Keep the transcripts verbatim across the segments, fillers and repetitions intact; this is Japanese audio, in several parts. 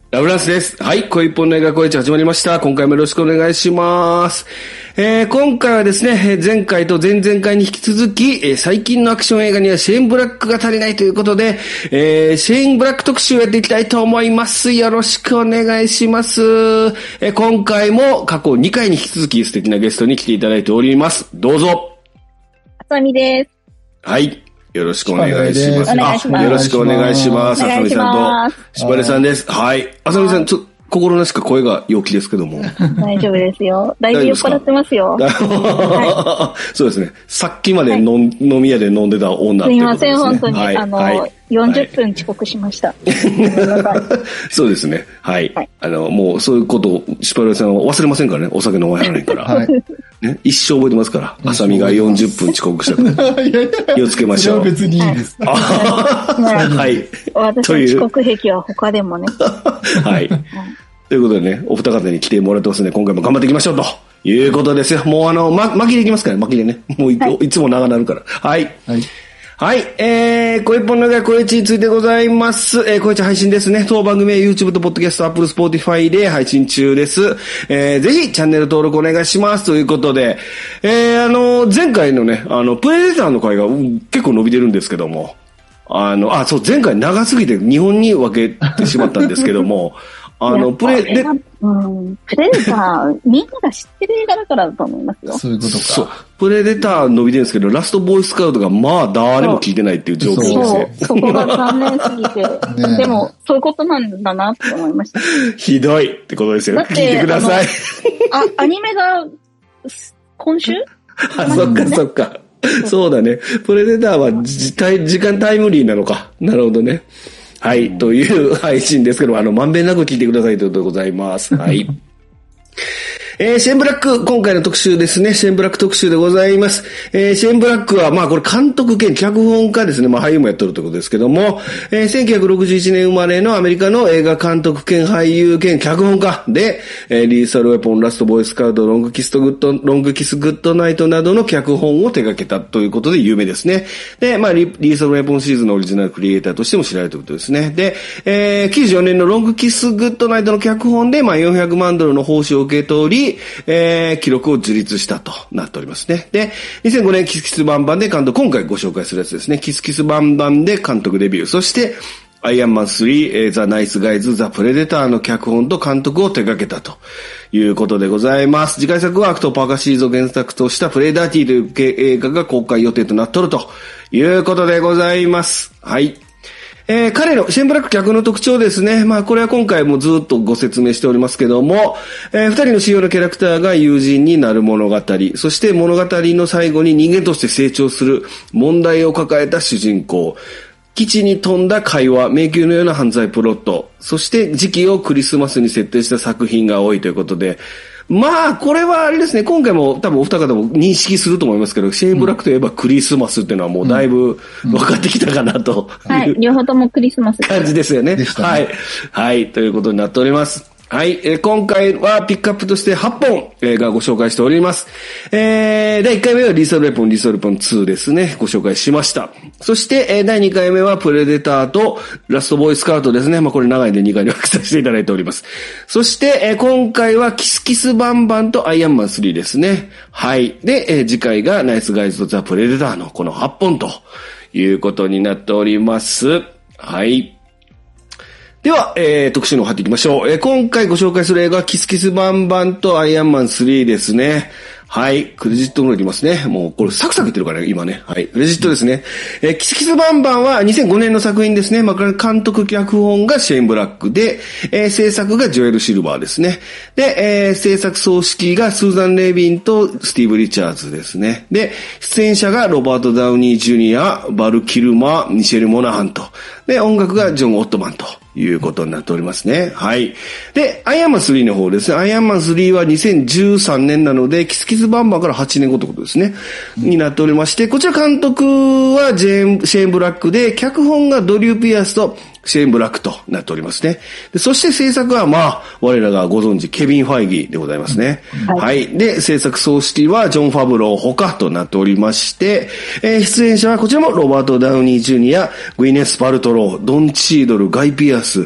ラブランスです。はい、恋一本の映画声市始まりました。今回もよろしくお願いします。えー、今回はですね、前回と前々回に引き続き、えー、最近のアクション映画にはシェーン・ブラックが足りないということで、えー、シェーン・ブラック特集をやっていきたいと思います。よろしくお願いします。えー、今回も過去にかいに引き続き素敵なゲストに来ていただいております。どうぞ。 あさみです。 はい。よろしくお願いします。 お願いします。 よろしくお願いします。あさみさんとしばれさんです。はい。あさみさん、ちょっと、心なしか声が陽気ですけども。 大丈夫ですよ。だいぶ酔っ払ってますよ。 はい、そうですね。さっきまで飲、はい、飲み屋で飲んでた女ってことですね。 すいません、本当に。はい、あの、はい、よんじゅっぷん遅刻しました。はい、そうですね。はい。はい、あの、もうそういうことを、しばれさんは忘れませんからね。お酒飲まないから。はい。ね、一生覚えてますから。あさみがよんじゅっぷん遅刻したから。いやいや気をつけましょう。 それは別にいいです。 はい。 私の遅刻癖は他でもね。 はい。ということでね、お二方に来てもらってますので、今回も頑張っていきましょうということですよ。もうあの、ま、巻きでいきますからね、巻きでね。もう い,、はい、いつも長なるから。はい。はい。はい。えー、声一本の映画声市についてございます。えー、声市配信ですね。当番組は YouTube と Podcast、Apple、Spotify で配信中です。えー、ぜひチャンネル登録お願いします。ということで、えー、あの、前回のね、あの、プレデターの回が、うん、結構伸びてるんですけども、あの、あ、そう、前回長すぎてにほんに分けてしまったんですけども、あの、プレデ、 うん、プレデター、みんなが知ってる映画だからだと思いますよ。 そういうことか。そう。 プレデター伸びてるんですけど、ラストボーイスカウトがまあ誰も聞いてないっていう状況ですね。 そう、そこが残念すぎて。ね、でも、そういうことなんだなって思いました。 ひどいってことですよ。聞いてください。 あ、アニメが、今週あ、そっかそっか。そうだね。プレデターは時間タイムリーなのか。なるほどね。はい、うん、という配信ですけど、あの、まんべんなく聞いてくださいということでございます。はい。えー、シェーンブラック、今回の特集ですね。シェーンブラック特集でございます。えー、シェーンブラックは、まあこれ監督兼脚本家ですね。まあ俳優もやってるということですけども、えー、せんきゅうひゃくろくじゅういちねん生まれのアメリカの映画監督兼俳優兼脚本家で、えー、リーサルウェポン、ラストボーイスカウト、ロングキスとグッド、ロングキスグッドナイトなどの脚本を手掛けたということで有名ですね。で、まあリ、リーサルウェポンシリーズのオリジナルクリエイターとしても知られているということですね。で、えー、きゅうじゅうよねんのロングキスグッドナイトの脚本で、まあよんひゃくまんドルの報酬を受け取り、えー記録を樹立したとなっておりますね。で、にせんごねんキスキスバンバンで監督、今回ご紹介するやつですね。キスキスバンバンで監督デビュー。そして、アイアンマンスリー、ザ・ナイス・ガイズ・ザ・プレデターの脚本と監督を手掛けたということでございます。次回作はアクト・パーカーシリーズを原作としたプレダーティーという映画が公開予定となっとるということでございます。はい。えー、彼の、シェーンブラック脚の特徴ですね。まあ、これは今回もずっとご説明しておりますけども、えー、二人の主要なキャラクターが友人になる物語、そして物語の最後に人間として成長する問題を抱えた主人公、基地に富んだ会話、迷宮のような犯罪プロット、そして時期をクリスマスに設定した作品が多いということで、まあ、これはあれですね、今回も多分お二方も認識すると思いますけど、シェーンブラックといえばクリスマスっていうのはもうだいぶ分かってきたかなと、 うんうん。はい、両方ともクリスマス感じですよね。ねはい。はい、ということになっております。はい、えー、今回はピックアップとしてはっぽん映画をご紹介しております。えー、だいいっかいめはリーサルウェポン、リーサルウェポンツーですね。ご紹介しました。そして、えー、だいにかいめはプレデターとラストボーイスカウトですね。まあ、これ長いんでにかいに分けさせていただいております。そして、えー、今回はキスキスバンバンとアイアンマンスリーですね。はい。で、えー、次回がナイスガイズとザ・プレデターのこのはっぽんということになっております。はい。では、えー、特集の方入っていきましょう。えー、今回ご紹介する映画はキスキスバンバンとアイアンマンスリーですね。はい。クレジットもいきますね。もう、これサクサク言ってるからね、今ね。はい。クレジットですね。えー、キスキスバンバンはにせんごねんの作品ですね。まあ、監督脚本がシェーンブラックで、えー、制作がジョエル・シルバーですね。で、えー、制作総指揮がスーザン・レイビンとスティーブ・リチャーズですね。で、出演者がロバート・ダウニー・ジュニア、バル・キルマー、ミシェル・モナハンと。で、音楽がジョン・オットマンと。いうことになっておりますね。はい。で、アイアンマンスリーの方ですね。アイアンマンスリーはにせんじゅうさんねんなので、キスキスバンバンからはちねんごということですね。うん、になっておりまして、こちら監督はジェーン、シェーン・ブラックで、脚本がドリュー・ピアスとシェーン・ブラックとなっておりますね。でそして制作は、まあ、我らがご存知、ケビン・ファイギーでございますね。はい。はい、で、制作総指揮はジョン・ファブローほかとなっておりまして、えー、出演者はこちらもロバート・ダウニー・ジュニア、グイネス・パルトロー、ドン・チードル、ガイ・ピアス、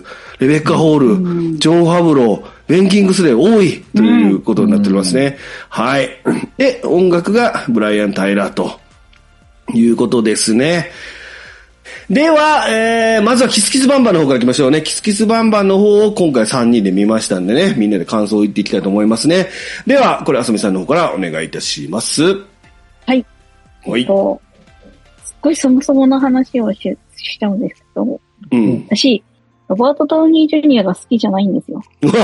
レベッカ・ホール、うん、ジョン・ファブロー、ベン・キングスレー多いということになっておりますね。うん、はい。で、音楽がブライアン・タイラーということですね。では、えー、まずはキスキスバンバンの方から行きましょうね。キスキスバンバンの方を今回さんにんで見ましたんでね、みんなで感想を言っていきたいと思いますね。では、これあすみさんの方からお願いいたします。 はい。はい。すっごいそもそもの話をし、しちゃうんですけど、うん。私、ロバート・ダウニー・ジュニアが好きじゃないんですよ。嘘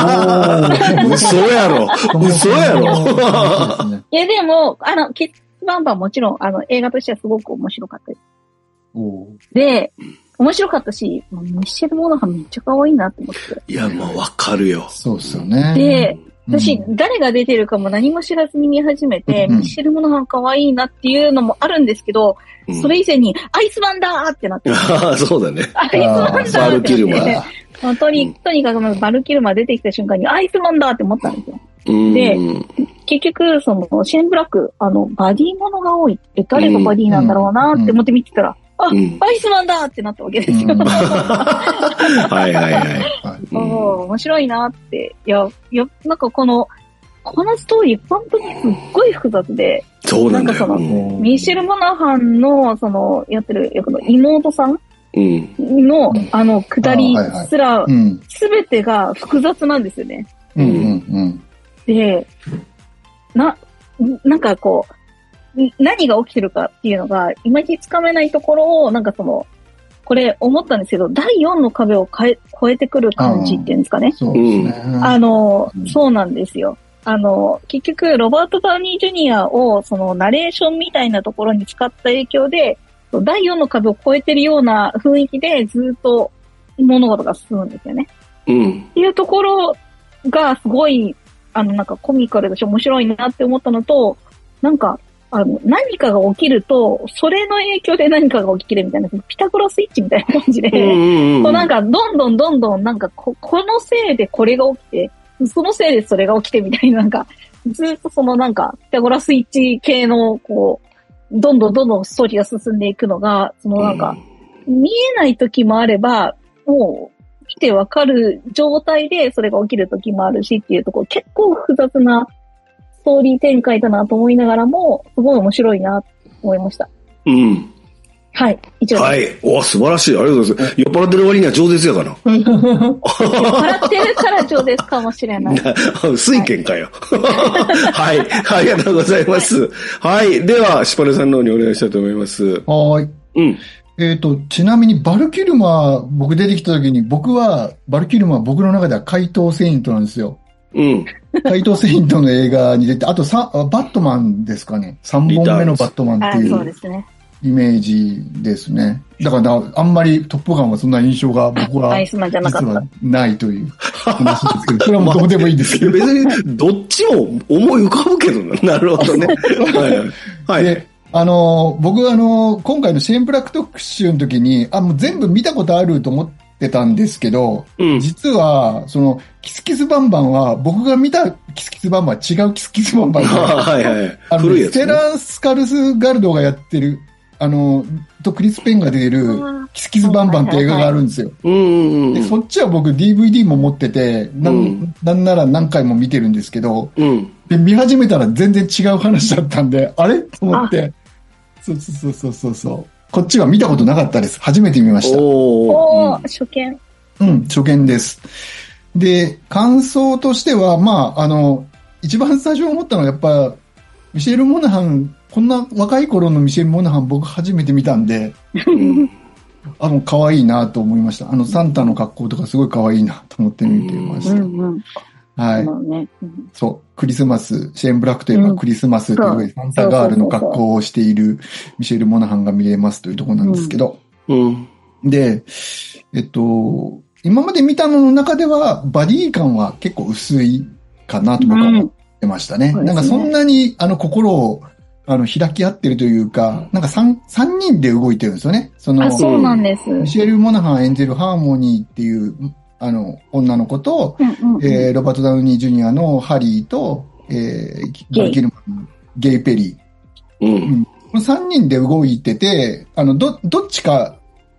やろ嘘やろいや、でも、あの、キスキスバンバンもちろん、あの、映画としてはすごく面白かったです。で、面白かったし、ミッシェル・モナハンめっちゃ可愛いなって思って。 いや、まあわかるよ。 そうですよね。 で、私、うん、誰が出てるかも何も知らずに見始めて、うん、ミッシェル・モナハン可愛いなっていうのもあるんですけど、うん、それ以前に、アイスマンだーってなって。 ああ、そうだね。 アイスマンだーって。 バルキルマー。 本当に、とにかくバルキルマー出てきた瞬間に、アイスマンだーって思ったんですよ。で、結局、その、シェーンブラック、あの、バディものが多いって、誰がバディなんだろうなって思って見てたら、あ、うん、アイスマンだってなったわけですよ。うん、 はいはいはい。 うん、面白いなって。いや、いや、なんかこの、このストーリー、本当にすっごい複雑で。 そうなんだよ。 なんかその、うん、ミシェル・モナハンの、その、やってる役の妹さんの、うん、あの、くだりすら、すべてが複雑なんですよね。 うんうんうん、 で、な、なんかこう、何が起きてるかっていうのが、いまいちつかめないところを、なんかその、これ思ったんですけど、だいよんの壁を変え、超えてくる感じっていうんですかね。 そうですね。 あの、うん、そうなんですよ。あの、結局、ロバート・ダウニー・ジュニアを、その、ナレーションみたいなところに使った影響で、だいよんの壁を超えてるような雰囲気で、ずっと物事が進むんですよね。 うん。 っていうところが、すごい、あの、なんかコミカルだし面白いなって思ったのと、なんか、あの、何かが起きると、それの影響で何かが起きるみたいな、ピタゴラスイッチみたいな感じで、うんうんうん、こうなんか、どんどんどんどん、なんかこ、このせいでこれが起きて、そのせいでそれが起きてみたいな、なんか、ずっとそのなんか、ピタゴラスイッチ系の、こう、どんどんどんどんストーリーが進んでいくのが、そのなんか、うん、見えない時もあれば、もう、来てわかる状態でそれが起きる時もあるしっていうところ、結構複雑な、ストーリー展開だなと思いながらも、すごい面白いなと思いました。 うん。 はい、以上です。 はい。お、素晴らしい。ありがとうございます。酔っ払ってる割には饒舌やかな。 酔っ払ってるから饒舌かもしれない。 水拳かよ。はい。ありがとうございます。はい。では、シパネさんの方にお願いしたいと思います。 はい。 うん。 えっと、ちなみにバルキルマー、僕出てきた時に、僕は、バルキルマー僕の中では怪盗セイントなんですよ。 うん。 怪盗セイントの映画に出て、あとさ、バットマンですかね。さんぼんめのバットマンっていう。 そうですね。 イメージですね。だから、あんまりトップガンはそんな印象が僕は、実はないという話ですけど、それはもうどうでもいいんですけど。 別に、どっちも思い浮かぶけどな。なるほどね。はい。はい。 であの、僕あの、今回のシェーンブラック特集の時に、あ、もう全部見たことあると思ってたんですけど、うん、実は、その、キスキスバンバンは、僕が見たキスキスバンバンは違うキスキスバンバンで、 はいはい。 あの、古いやつね、ステラン・スカルスガルドがやってる、あの、とクリス・ペンが出てる、キスキスバンバンって映画があるんですよ。でそっちは僕 ディーブイディー も持ってて、なん、うん、なんなら何回も見てるんですけど、 うん、 で、見始めたら全然違う話だったんで、あれと思って、そうそうそうそうそう。こっちは見たことなかったです。初めて見ました。 おー、うん、初見。 うん、初見です。で、感想としては、まあ、あの、一番最初思ったのはやっぱ、ミシェル・モナハン、こんな若い頃のミシェル・モナハン僕初めて見たんで、あの、可愛いなと思いました。あの、サンタの格好とかすごい可愛いなと思って見てました。 うんうん、 はい、 そうねうん。 そう。クリスマス、シェーンブラックといえばクリスマスという、うん、サンタガールの格好をしているミシェル・モナハンが見れますというところなんですけど。 うん、 で、えっと、今まで見たのの中では、バディ感は結構薄いかなと僕は思ってましたね。うん、なんかそんなに、あの、心を、あの、開き合ってるというか、なんか三、三人で動いてるんですよね。その、 あ、そうなんです。 ミシェル・モナハン演じるハーモニーっていう、あの、女の子と、うんうんうん、えー、ロバート・ダウニー・ジュニアのハリーと、えー、バルキルマンのゲイ・ペリー。 うん。うん、 この三人で動いてて、あの、ど、どっちか、あ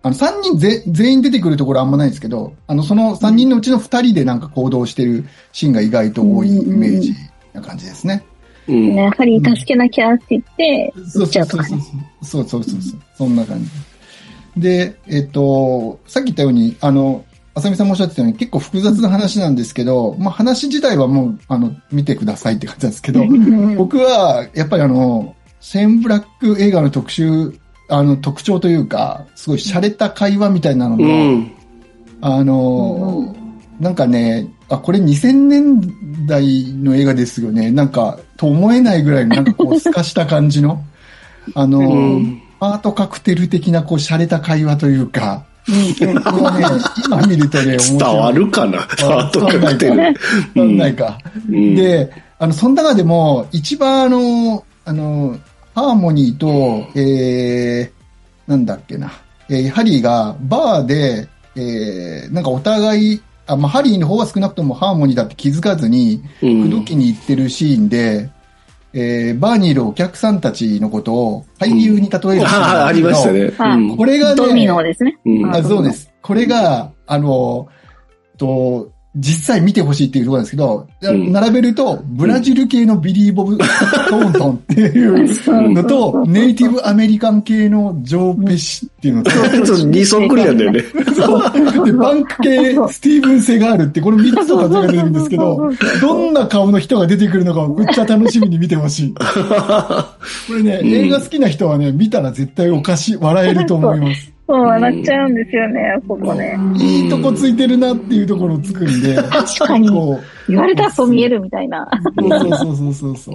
あの、さんにんぜ全員出てくるところあんまないんですけど、あの、そのさんにんのうちのふたりでなんか行動してるシーンが意外と多いイメージな感じですね。 うん。ね、ハリー助けなきゃって言って、 そうそうそうそう。そうそうそうそう。そんな感じ。で、えっと、さっき言ったように、あの、あさみさんもおっしゃってたように結構複雑な話なんですけど、まあ話自体はもう、あの、見てくださいって感じなんですけど、僕は、やっぱりあの、シェーンブラック映画の特集、あの、特徴というか、すごい洒落た会話みたいなのが、うん、あの、うん、なんかね、あ、これにせんねんだいの映画ですよね。なんか、と思えないぐらいの、なんかこう、透かした感じの、あの、うん、アートカクテル的な、こう、洒落た会話というか、うん、これはね、今見るとね、面白い。 伝わるかな、アートカクテル。 伝わんないか。うん、で、あの、その中でも、一番あの、あの、ハーモニーと、えー、なんだっけな、えー、ハリーがバーで、えー、なんかお互い、あ、まあ、ハリーの方は少なくともハーモニーだって気づかずに、口説きに行ってるシーンで、うん、えー、バーにいるお客さんたちのことを俳優に例えるシーン、うん、 あ, ありましたね。 うん、これがね、ドミノですね。 うん、あ、そうです。これが、あの、と、実際見てほしいっていうところなんですけど、うん、並べると、ブラジル系のビリー・ボブ・トーントンっていうのと、ネイティブアメリカン系のジョー・ペシっていうのと、 にそっくりなんだよね。 そう。で、バンク系スティーブン・セガールって、このみっつとか出てるんですけど、どんな顔の人が出てくるのかめっちゃ楽しみに見てほしい。これね、うん、映画好きな人はね、見たら絶対おかしい、笑えると思います。 そう、笑っちゃうんですよね、ここね。 いいとこついてるなっていうところを作るんで。 確かに。言われたらそう見えるみたいな。 そうそうそうそうそう。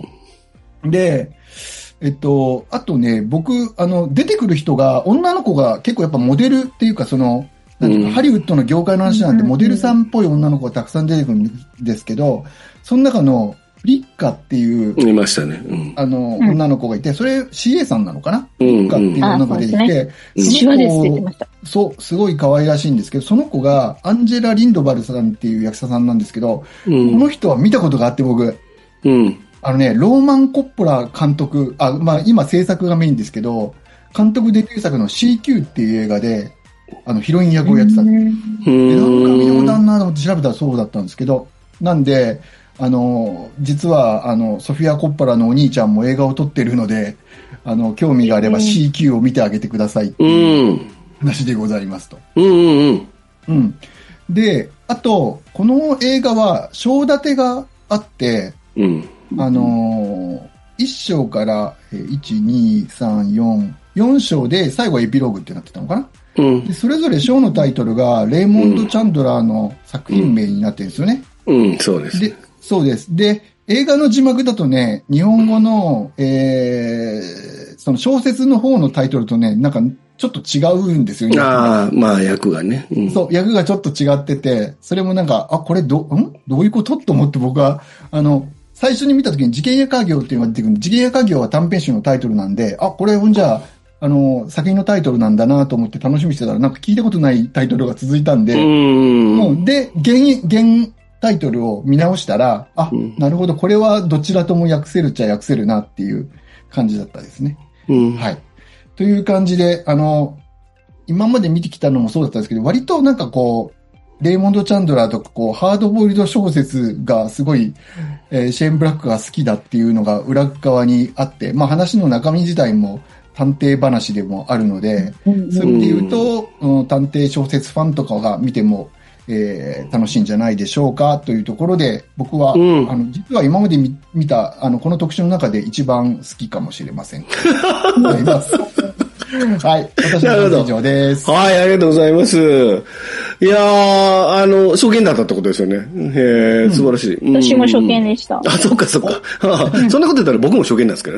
で、えっと、あとね、僕、あの、出てくる人が、女の子が結構やっぱモデルっていうか、その、なんていうか、うん、ハリウッドの業界の話なんで、モデルさんっぽい女の子がたくさん出てくるんですけど、その中の、リッカっていう、 いましたね。うん、 あの、うん、女の子がいて、それ シーエー さんなのかな、うん、リッカっていう女の子が出てきて、 その子、 そう、すごい可愛らしいんですけど、その子がアンジェラ・リンドバルさんっていう役者さんなんですけど、うん、この人は見たことがあって、僕。うん、あのね、ローマン・コッポラ監督、あ、まあ今制作がメインですけど、監督デビュー作の シーキュー っていう映画で、あの、ヒロイン役をやってたんです。で、なんか見たことあるなと思って調べたらそうだったんですけど、なんで、あの、実は、あの、ソフィア・コッポラのお兄ちゃんも映画を撮ってるので、あの、興味があれば シーキュー を見てあげてくださいっていう話でございますと。 うんうんうん。 うん。で、あと、この映画は、章立てがあって、うん、あの、いっ章から、いち、に、さん、よん、よん章で最後エピローグってなってたのかな、うん、でそれぞれ章のタイトルが、レイモンド・チャンドラーの作品名になってるんですよね。 うん、うん、そうです。 でそうです。で、映画の字幕だとね、日本語の、えー、その小説の方のタイトルとね、なんかちょっと違うんですよね。 ああ、まあ役がね、 うん。そう、役がちょっと違ってて、それもなんか、あ、これど、んどういうことと思って僕は、あの、最初に見た時に事件や家業っていうのが出てくるんで、事件や家業は短編集のタイトルなんで、あ、これほんじゃあ、あの、作品のタイトルなんだなと思って楽しみにしてたら、なんか聞いたことないタイトルが続いたんで、うん、で、原、原、タイトルを見直したら、あ、うん、なるほど、これはどちらとも訳せるっちゃ訳せるなっていう感じだったですね。うん、はい。という感じで、あの、今まで見てきたのもそうだったんですけど、割となんかこう、レイモンド・チャンドラーとかこう、ハードボイルド小説がすごい、えー、シェーン・ブラックが好きだっていうのが裏側にあって、まあ話の中身自体も探偵話でもあるので、うん、そういう意味で言うと、うん、探偵小説ファンとかが見ても、えー、楽しいんじゃないでしょうかというところで、僕は、うん、あの、実は今まで 見, 見た、あの、この特集の中で一番好きかもしれません。思います。はい。私の以上です。 はい、ありがとうございます。いやー、あの、初見だったってことですよね。へー、素晴らしい。 うん、私も初見でした。 あ、そっかそっか。そんなこと言ったら僕も初見なんですけど。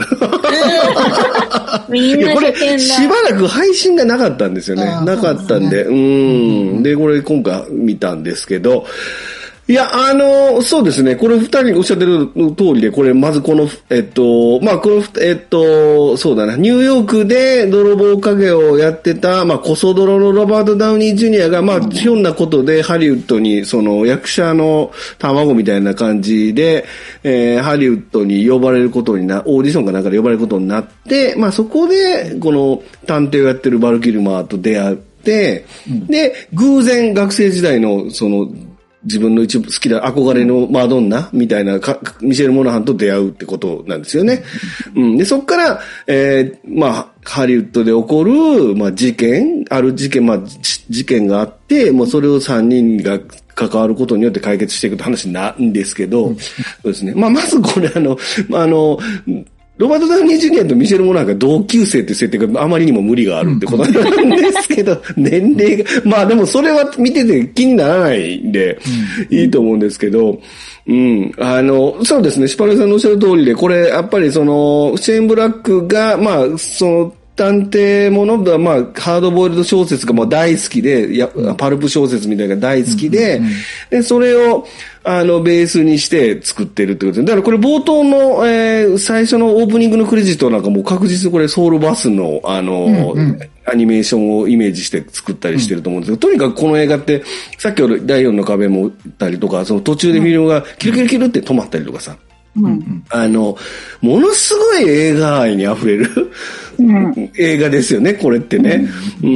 みんな初見だ。 これ、しばらく配信がなかったんですよね。なかったんで。うーん。で、これ今回見たんですけど、いや、あの、そうですね。これ二人おっしゃってる通りで、これ、まずこの、えっと、まあ、この、えっと、そうだな、ニューヨークで泥棒影をやってた、まあ、コソ泥のロバート・ダウニー・ジュニアが、まあ、ひょんなことでハリウッドに、その、役者の卵みたいな感じで、えー、ハリウッドに呼ばれることにな、オーディションかなんかで呼ばれることになって、まあ、そこで、この、探偵をやってるバル・キルマーと出会う。 て、 うん、 で、偶然学生時代のその自分の一番好きな憧れのマドンナみたいなかミシェル・モナハンと出会うってことなんですよね。うん、で、そこから、えー、まあ、ハリウッドで起こる、まあ、事件、ある事件、まあ、事件があって、もうそれをさんにんが関わることによって解決していくって話なんですけど、うん、そうですね。まあ、まずこれあの、あの、ロバート・ダウニー・ジュニアとミシェル・モナハンが同級生って設定があまりにも無理があるってことなんですけど、年齢が、まあでもそれは見てて気にならないんで、いいと思うんですけど、うん。あの、そうですね、シパレさんのおっしゃる通りで、これ、やっぱりその、シェーン・ブラックが、まあ、その、探偵ものが、まあ、ハードボイルド小説がもう大好きで、やパルプ小説みたいなのが大好きで、で、それを、あの、ベースにして作ってるってことで。だからこれ冒頭の、えー、最初のオープニングのクレジットなんかもう確実にこれソウルバスの、あの、うんうん、アニメーションをイメージして作ったりしてると思うんですけど、うん、とにかくこの映画って、さっきのだいよんの壁も言ったりとか、その途中でフィルムがキルキルキルって止まったりとかさ、うん、あの、ものすごい映画愛に溢れる、うん、映画ですよね、これってね。うん、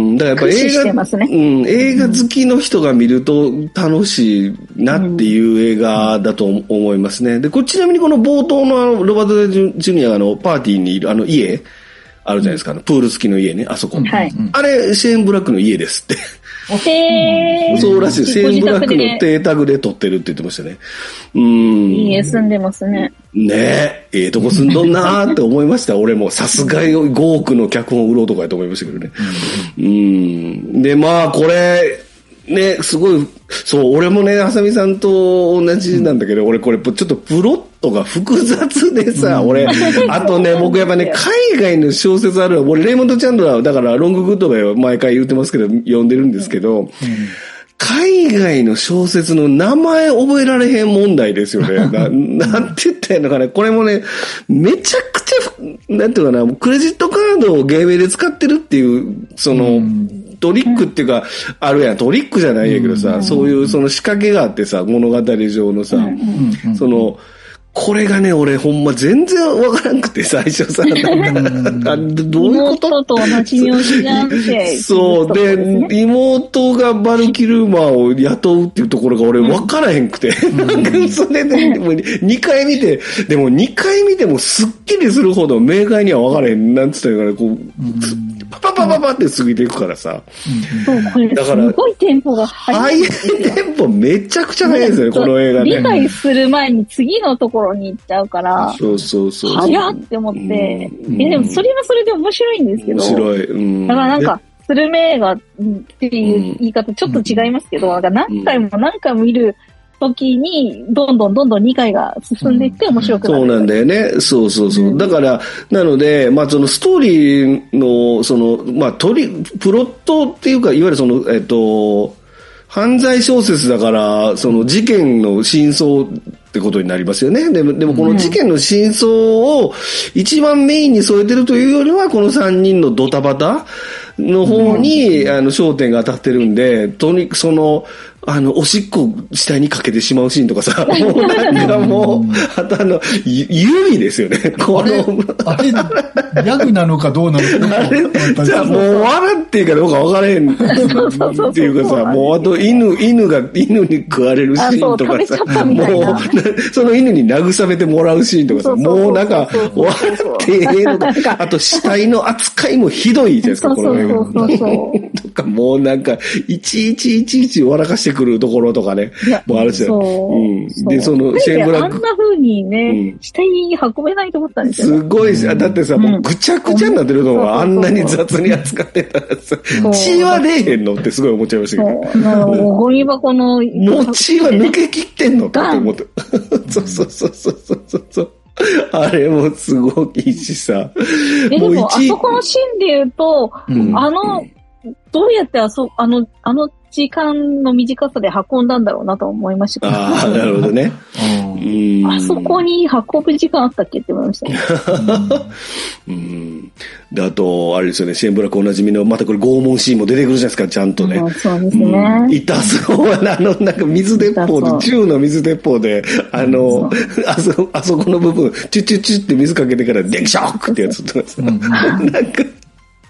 うんだからやっぱ映画、ねうん、映画好きの人が見ると楽しいなっていう映画だと思いますね。で、これちなみにこの冒頭のあのロバート・ジュニアがあのパーティーにいるあの家、あるじゃないですか、あのプール付きの家ね、あそこ。はい、あれ、シェーン・ブラックの家ですって。 へー。 そうらしい。シェーン・ブラックの邸宅で撮ってるって言ってましたね。うん。 いい家住んでますね。 ねえ、ええとこ住んどんなーって思いました。俺もさすがごおくの脚本を売ろうとかやと思いましたけどね。うん。で、まあ、これ、ね、すごい、そう、俺もね、あさみさんと同じなんだけど、うん、俺これちょっとプロットが複雑でさ、うん、俺、あとね、僕やっぱね、海外の小説あるわ。俺、レイモンド・チャンドラー、だからロング・グッドウェイは毎回言ってますけど、読んでるんですけど、うん海外の小説の名前覚えられへん問題ですよね。な, なんて言ったらいいのかな。これもね、めちゃくちゃ、なんていうかな、クレジットカードを芸名で使ってるっていう、その、うんトリックっていうか、あるやん。トリックじゃないやけどさ、うん、そういうその仕掛けがあってさ、物語上のさ、うん、その、これがね、俺ほんま全然わからんくて、最初さ、なんかどういうこと妹と同じ名字なんて。 そう、で、妹がバルキルーマーを雇うっていうところが俺わからへんくて。うん、それで、にかい見て、でもにかい見てもすっきりするほど明快にはわからへん。なんつったらいいかな、こう、うんパパパパパって過ぎていくからさ。 そう、これすごいテンポが速い。 速いテンポめちゃくちゃ速いですよね、この映画ね。 理解する前に次のところに行っちゃうから、 そうそうそう。 早って思って、うん、え、でもそれはそれで面白いんですけど。 面白い。うん、 だからなんか、スルメ映画っていう言い方ちょっと違いますけど、なんか何回も何回も見る、時に、どんどんどんどん理解が進んでいって面白くなる、 うん。そうなんだよね。そうそうそう。うん、だから、なので、まあそのストーリーの、その、まあトリ、プロットっていうか、いわゆるその、えっと、犯罪小説だから、その事件の真相ってことになりますよね。でも、でもこの事件の真相を一番メインに添えてるというよりは、この三人のドタバタの方に、うん、あの、焦点が当たってるんで、とにかくその、あの、おしっこ死体にかけてしまうシーンとかさ、もうなんかもう、あとあの、指ですよね。この、 あれ、ギャグなのかどうなのか。あれ、 じゃあもう笑っていいかどうか分からへんっていうかさ、もうあと犬、犬が、犬に食われるシーンとかさ、もう、その犬に慰めてもらうシーンとかさ、もうなんか、笑ってええのか、あと死体の扱いもひどいじゃないですか、この映画。とか、もうなんか、いちいちいちいち笑かしてくるところとかね、もうあるし、うん。で、その、 シェーンブラック。あんな風にね、死体に運べないと思ったんですよ。 すごいし、だってさ、もうぐちゃぐちゃになってるのがあんなに雑に扱ってたらさ、血は出えへんのってすごい思っちゃいましたけど。 もうゴミ箱の。 もう血は抜け切ってんのって思って。そうそうそうそうそうそう。あれもすごいしさ。 え、でも、あそこのシーンで言うと、あの、どうやってあそ、あの、あの時間の短さで運んだんだろうなと思いました。 ああ、なるほどね。 うんあそこに運ぶ時間あったっけって思いましたね。 うん。で、あと、あれですよね、シェーンブラックおなじみの、またこれ拷問シーンも出てくるじゃないですか、ちゃんとね。 そうそうですね。 うん、痛そうな、あの、なんか水鉄砲で、銃の水鉄砲で、あの、あそ、あそこの部分、チュチュチュって水かけてから、デキショックってやつってます。なんか、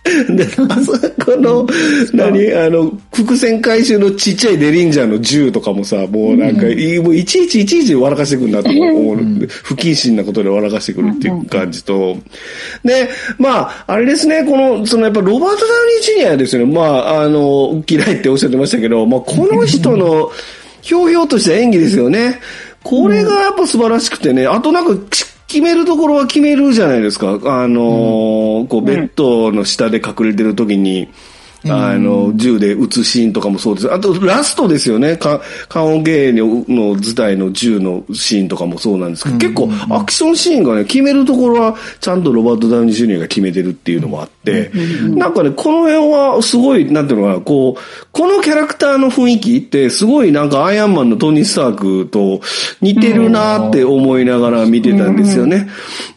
で、あそこの、何、あの、伏線回収のちっちゃいデリンジャーの銃とかもさ、もうなんか、うん、もういちいちいちいち笑かしてくるなと思う。うん、不謹慎なことで笑かしてくるっていう感じと。で、まあ、あれですね、この、そのやっぱロバート・ダウニー・ジュニアですよね。まあ、あの、嫌いっておっしゃってましたけど、まあ、この人の、ひょうひょうとした演技ですよね。これがやっぱ素晴らしくてね、あとなんか、決めるところは決めるじゃないですか。あの、うん、こう、ベッドの下で隠れてる時に、うん、あの、銃で撃つシーンとかもそうです。あと、ラストですよね。か、カオンゲーの図体の銃のシーンとかもそうなんですけど、うん、結構アクションシーンがね、決めるところはちゃんとロバート・ダウニー・ジュニアが決めてるっていうのもあって、うん、なんかね、この辺はすごい、なんていうのかな、こう、このキャラクターの雰囲気ってすごいなんかアイアンマンのトニー・スタークと似てるなって思いながら見てたんですよね。うん、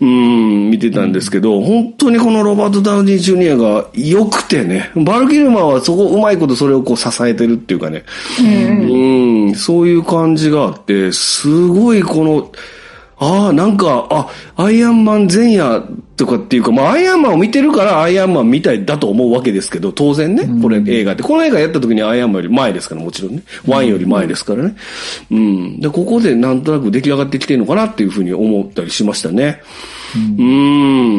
見てたんですけど、本当にこのロバート・ダウニー・ジュニアが良くてね、バルキルマーはそこうまいことそれをこう支えてるっていうかね、うんうん、そういう感じがあって、すごいこの、ああ、なんか、あ、アイアンマン前夜とかっていうか、まあ、アイアンマンを見てるからアイアンマンみたいだと思うわけですけど、当然ね、これ映画って、この映画やった時にアイアンマンより前ですから、もちろんね。ワンより前ですからね。うん。で、ここでなんとなく出来上がってきてるのかなっていうふうに思ったりしましたね。うん、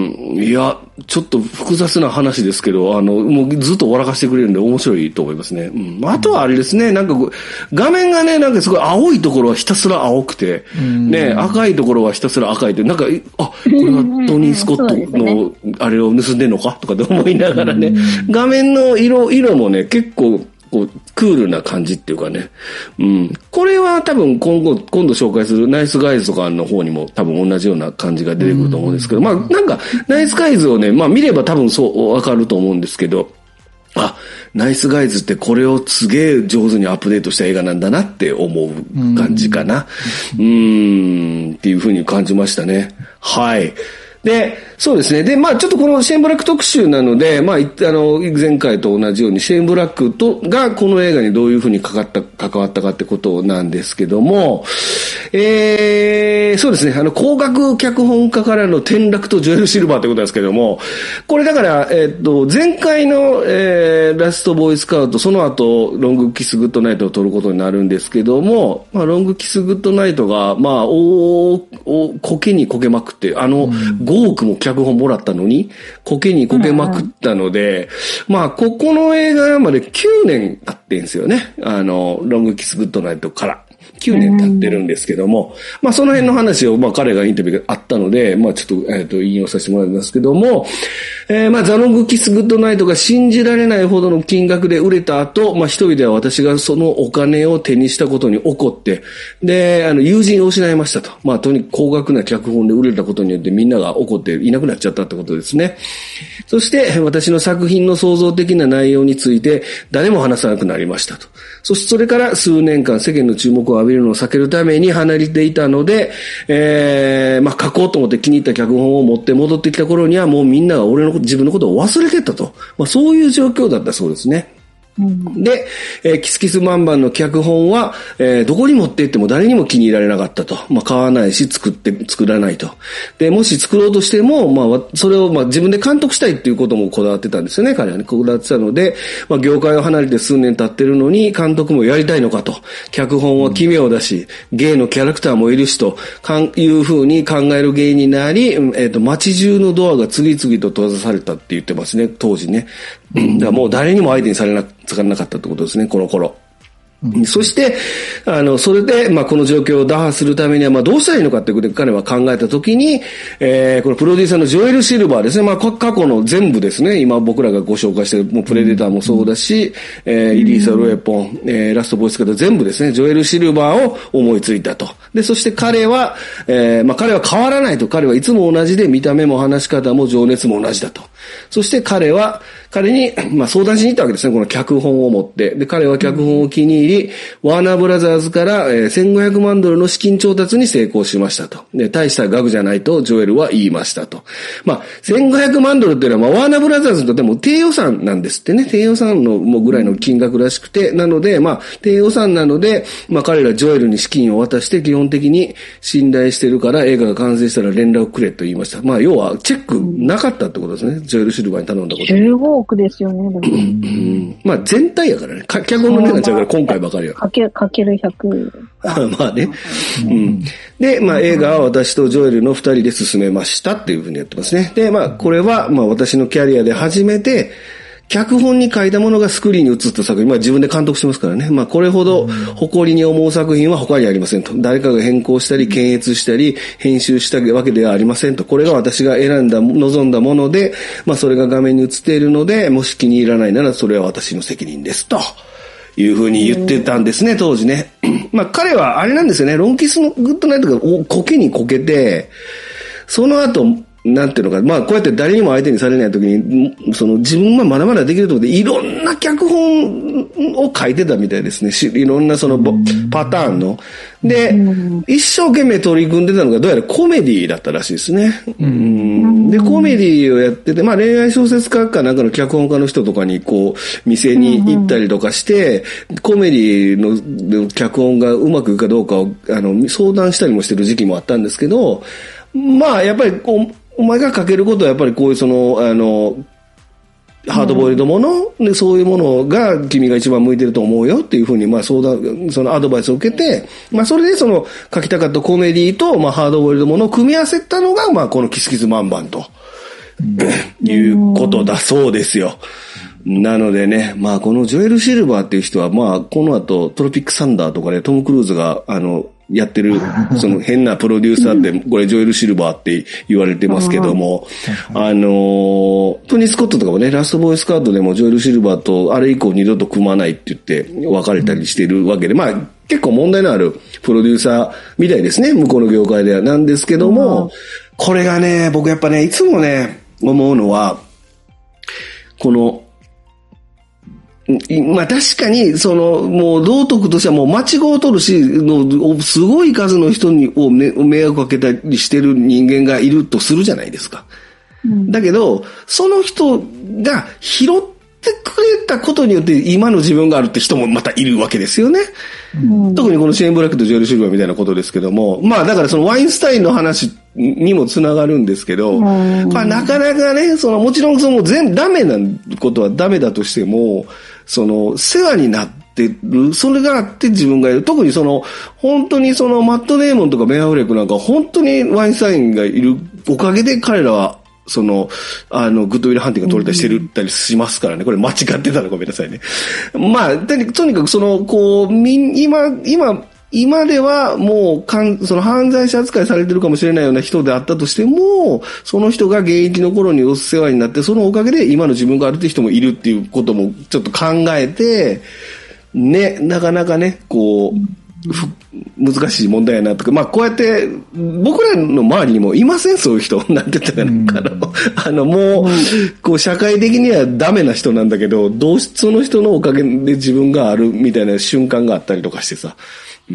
ん。いや、ちょっと複雑な話ですけど、あの、もうずっと笑かしてくれるんで面白いと思いますね。うん。あとはあれですね、なんか画面がね、なんかすごい青いところはひたすら青くて、ね、赤いところはひたすら赤いって、なんか、あ、これはトニー・スコットのあれを盗んでんのかとかって思いながらね、画面の色、色もね、結構、こう、クールな感じっていうかね。うん。これは多分今後、今度紹介するナイスガイズとかの方にも多分同じような感じが出てくると思うんですけど、まあなんか、ナイスガイズをね、まあ見れば多分そうわかると思うんですけど、あ、ナイスガイズってこれをすげえ上手にアップデートした映画なんだなって思う感じかな。うーん、っていう風に感じましたね。はい。で、そうですね。で、まあちょっとこのシェーンブラック特集なので、まあ、あの、前回と同じようにシェーンブラックと、がこの映画にどういうふうにかかった、関わったかってことなんですけども、えー、そうですね。あの、高額脚本家からの転落とジョエル・シルバーということなんですけども、これだから、えっと、前回の、えー、ラストボーイスカウト、その後、ロングキスグッドナイトを撮ることになるんですけども、まあ、ロングキスグッドナイトが、まあ、お、お、こけにこけまくって、あの、うんごおくも脚本もらったのに、こけにこけまくったので、うんうん、まあ、ここの映画まできゅうねん経ってんですよね。あの、ロングキスグッドナイトから。きゅうねん経ってるんですけども、まあその辺の話を、まあ彼がインタビューがあったので、まあちょっと、えっと、引用させてもらいますけども、えー、まあザ・ロング・キス・グッド・ナイトが信じられないほどの金額で売れた後、まあ一人では私がそのお金を手にしたことに怒って、で、あの、友人を失いましたと。まあとにかく高額な脚本で売れたことによってみんなが怒っていなくなっちゃったってことですね。そして私の作品の創造的な内容について誰も話さなくなりましたと。そしてそれから数年間世間の注目を浴びるのを避けるために離れていたので、えー、まあ書こうと思って気に入った脚本を持って戻ってきた頃にはもうみんなが俺のこと、自分のことを忘れてたと。まあそういう状況だったそうですね。で、えー、キスキスマンバンの脚本は、えー、どこに持って行っても誰にも気に入られなかったと。まあ、買わないし、作って、作らないと。で、もし作ろうとしても、まあ、それを、まあ、自分で監督したいっていうこともこだわってたんですよね、彼はね。こだわってたので、まあ、業界を離れて数年経ってるのに、監督もやりたいのかと。脚本は奇妙だし、ゲイのキャラクターもいるしと、かん、いう風に考える原因になり、えっ、ー、と、街中のドアが次々と閉ざされたって言ってますね、当時ね。だからもう誰にも相手にされな、されなかったってことですね、この頃。うん、そして、あの、それで、まあ、この状況を打破するためには、まあ、どうしたらいいのかっていうことで彼は考えたときに、えー、このプロデューサーのジョエル・シルバーですね。まあ、過去の全部ですね。今僕らがご紹介している、もうプレデターもそうだし、うん、えー、イリーサ・ロエポン、えー、ラストボイスカード全部ですね。ジョエル・シルバーを思いついたと。で、そして彼は、えー、まあ、彼は変わらないと。彼はいつも同じで、見た目も話し方も情熱も同じだと。そして彼は、彼に、まあ、相談しに行ったわけですね。この脚本を持って。で、彼は脚本を気に入り、ワーナーブラザーズから、えー、せんごひゃくまんドルの資金調達に成功しましたと。で、大した額じゃないとジョエルは言いましたと。まあ、せんごひゃくまんドルっていうのは、まあ、ワーナーブラザーズとでも低予算なんですってね。低予算のもうぐらいの金額らしくて、なので、まあ、低予算なので、まあ、彼らジョエルに資金を渡して基本的に信頼してるから映画が完成したら連絡くれと言いました。まあ、要はチェックなかったってことですね。 ジョエル・シルバーに頼んだこと。 じゅうごおくですよね、でも。 うん。まあ全体やからね。脚本の値段ちゃうから今回ばかりは。 かけ、かけるひゃく。 まあね。うん。で、まあ映画は私とジョエルの二人で進めましたっていうふうにやってますね。で、まあこれはまあ私のキャリアで初めて、脚本に書いたものがスクリーンに映った作品、まあ自分で監督してますからね。まあこれほど誇りに思う作品は他にありませんと。誰かが変更したり、検閲したり、編集したわけではありませんと。これが私が選んだ、望んだもので、まあそれが画面に映っているので、もし気に入らないならそれは私の責任ですと。いうふうに言ってたんですね、当時ね。まあ彼はあれなんですよね、ロンキスのグッドナイトがこけにこけて、その後、なんていうのか、まあこうやって誰にも相手にされないときに、その自分はまだまだできるところでいろんな脚本を書いてたみたいですね。いろんなそのパターンの。で、一生懸命取り組んでたのがどうやらコメディだったらしいですね。うん、で、コメディをやってて、まあ恋愛小説家かなんかの脚本家の人とかにこう、店に行ったりとかして、コメディの脚本がうまくいくかどうかをあの相談したりもしてる時期もあったんですけど、まあやっぱりこう、お前が書けることはやっぱりこういうその、あの、ハードボイルドもの、うん、で、そういうものが君が一番向いてると思うよっていうふうに、まあ相談、そのアドバイスを受けて、まあそれでその書きたかったコメディと、まあハードボイルドものを組み合わせたのが、まあこのキスキスバンバンと、うん、いうことだそうですよ。なのでね、まあこのジョエル・シルバーっていう人は、まあこの後トロピック・サンダーとかでトム・クルーズが、あの、やってる、その変なプロデューサーって、これジョエル・シルバーって言われてますけども、あの、トニー・スコットとかもね、ラストボーイスカートでもジョエル・シルバーとあれ以降二度と組まないって言って別れたりしてるわけで、まあ結構問題のあるプロデューサーみたいですね、向こうの業界ではなんですけども、これがね、僕やっぱね、いつもね、思うのは、この、まあ確かに、その、もう道徳としてはもう間違を取るし、のすごい数の人にを迷惑かけたりしてる人間がいるとするじゃないですか。うん、だけど、その人が拾ってくれたことによって今の自分があるって人もまたいるわけですよね。うん、特にこのシェーン・ブラックとジョエル・シルバーみたいなことですけども、まあだからそのワインスタインの話にもつながるんですけど、うん、まあなかなかね、そのもちろんその全部ダメなことはダメだとしても、その世話になってる、それがあって自分がいる。特にその本当にそのマット・デーモンとかベン・アフレックなんか本当にワインスタインがいるおかげで彼らはその、あの、グッドウィルハンティングが取れたりしてるったりしますからね。これ間違ってたらごめんなさいね。まあ、とにかくその、こう、みん、今、今、今ではもうかん、その犯罪者扱いされてるかもしれないような人であったとしても、その人が現役の頃にお世話になって、そのおかげで今の自分があるっていう人もいるっていうこともちょっと考えて、ね、なかなかね、こう、難しい問題やなとか、まあこうやって僕らの周りにもいません、そういう人なんて言ったら、うん、あのもう、こう社会的にはダメな人なんだけど、どうしその人のおかげで自分があるみたいな瞬間があったりとかしてさ、うん、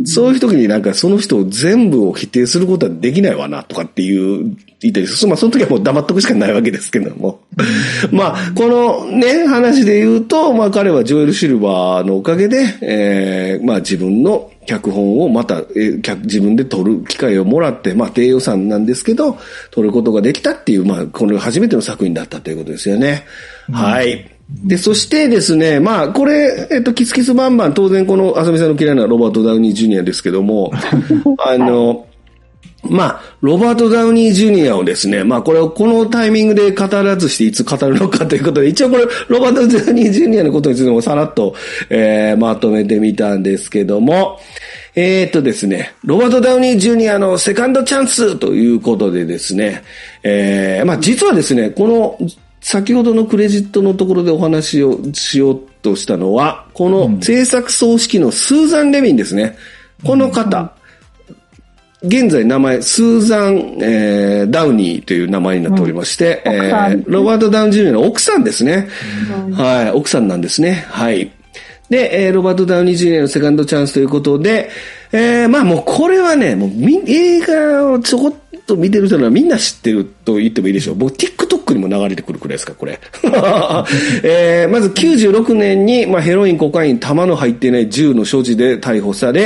そういう時になんかその人を全部を否定することはできないわなとかっていう言ったりする。まあその時はもう黙っとくしかないわけですけども。まあこのね話で言うと、まあ彼はジョエル・シルバーのおかげで、えー、まあ自分の脚本をまた、えー、自分で撮る機会をもらって、まあ低予算なんですけど、撮ることができたっていう、まあこの初めての作品だったということですよね。うん、はい。で、そしてですね、まあ、これ、えっと、キスキスバンバン、当然この、あさみさんの嫌いなロバート・ダウニー・ジュニアですけども、あの、まあ、ロバート・ダウニー・ジュニアをですね、まあ、これをこのタイミングで語らずしていつ語るのかということで、一応これ、ロバート・ダウニー・ジュニアのことについてもさらっと、えー、まとめてみたんですけども、えー、っとですね、ロバート・ダウニー・ジュニアのセカンドチャンスということでですね、えー、まあ、実はですね、この、先ほどのクレジットのところでお話をしようとしたのは、この制作総指揮のスーザン・レビンですね。この方、現在名前、スーザン、えー、ダウニーという名前になっておりまして、うんえー、ロバート・ダウニー・ジュニアの奥さんですね。うん、はい、奥さんなんですね。はい。で、えー、ロバート・ダウニー・ジュニアのセカンドチャンスということで、えー、まあもうこれはね、もう映画をちょこっと見てる人ならみんな知ってると言ってもいいでしょう。僕 TikTok にも流れてくるくらいですか、これ。えー、まずきゅうじゅうろくねんに、まあ、ヘロイン、コカイン、弾の入っていない銃の所持で逮捕され、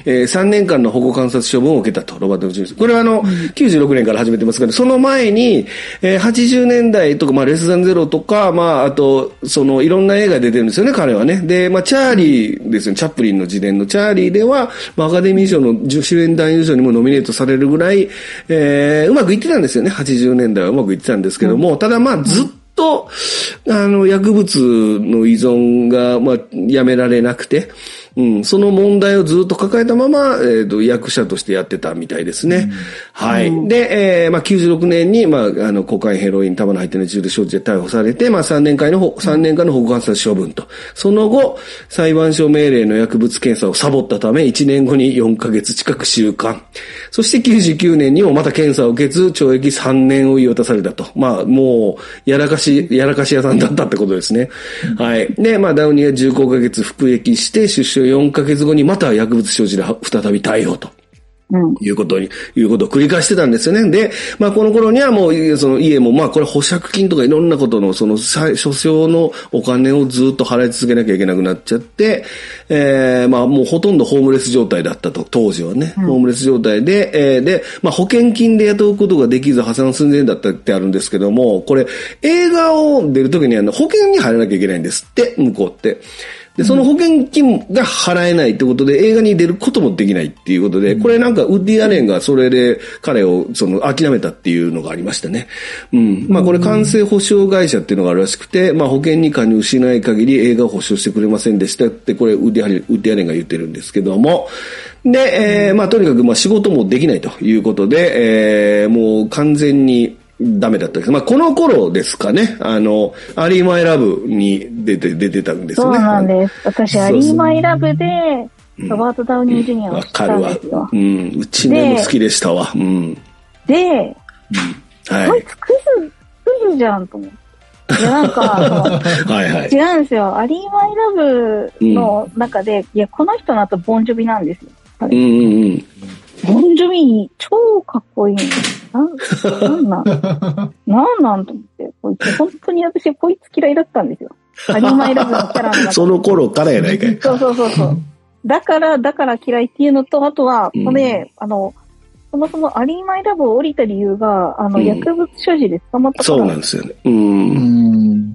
えー、さんねんかんの保護観察処分を受けたと、ロバート・ダウニージュニア。これはあの、きゅうじゅうろくねんから始めてますけど、その前に、えー、はちじゅうねんだいとか、まあ、レスザンゼロとか、まあ、あと、その、いろんな映画で出てるんですよね、彼はね。で、まあ、チャーリーですよね、チャップリンの自伝のチャーリーでは、まあ、アカデミー賞の主演男優賞にもノミネートされるぐらい、えー、うまくいってたんですよね、はちじゅうねんだいはうまくいってたんですけども、うん、ただまあ、ずっと、と、あの、薬物の依存が、まあ、やめられなくて、うん、その問題をずっと抱えたまま、えっと、役者としてやってたみたいですね。うん、はい。うん、で、えー、まあ、きゅうじゅうろくねんに、まあ、あの、コカイン、ヘロイン、弾の入ってない銃で承知で逮捕されて、まあ、さんねんかんの、さんねんかんの保護観察処分と。その後、裁判所命令の薬物検査をサボったため、いちねんごによんかげつ近く収監。そしてきゅうじゅうきゅうねんにもまた検査を受けず、懲役さんねんを言い渡されたと。まあ、もう、やらかし、やらかし屋さんだったってことですね。はい。で、まあ、ダウニーはじゅうごかげつ服役して、出所よんかげつごにまた薬物所持で再び逮捕と。うん、いうことに、いうことを繰り返してたんですよね。で、まあこの頃にはもう、その家も、まあこれ保釈金とかいろんなことの、その、訴訟のお金をずっと払い続けなきゃいけなくなっちゃって、えー、まあもうほとんどホームレス状態だったと、当時はね。うん、ホームレス状態で、えー、で、まあ保険金で雇うことができず破産寸前だったってあるんですけども、これ、映画を出るときには保険に入らなきゃいけないんですって、向こうって。で、その保険金が払えないってことで映画に出ることもできないっていうことで、これなんかウッディ・アレンがそれで彼をその諦めたっていうのがありましたね。うん。まあこれ完成保証会社っていうのがあるらしくて、まあ保険に加入しない限り映画を保証してくれませんでしたってこれウッディ・アレン、ウッディ・アレンが言ってるんですけども、で、えー、まあとにかくまあ仕事もできないということで、えー、もう完全にダメだったです。まあ、この頃ですかね。あの、アリー・マイ・ラブに出て、出てたんですよね。 そうなんです。私、アリー・マイ・ラブで、ロバート・ダウニー・ジュニアを知ったんですよ。 わかるわ。うん。うちねも好きでしたわ。うん。 で、うん、はい。こいつクズ、クズじゃんと思って。いや、なんか、はいはい、違うんですよ。アリー・マイ・ラブの中で、うん、いや、この人の後、ボンジョビなんですよ。うんうんうん。ボンジョビ超かっこいい。な、なんなんなんなんと思って、こいつ、本当に私、こいつ嫌いだったんですよ。アニマイラブのキャラの中その頃からやないかい。 そうそうそうそう。だから、だから嫌いっていうのと、あとは、これ、うん、あの、そもそもアリーマイラブを降りた理由が、あの、うん、薬物所持で捕まったから。 そうなんですよね。うん。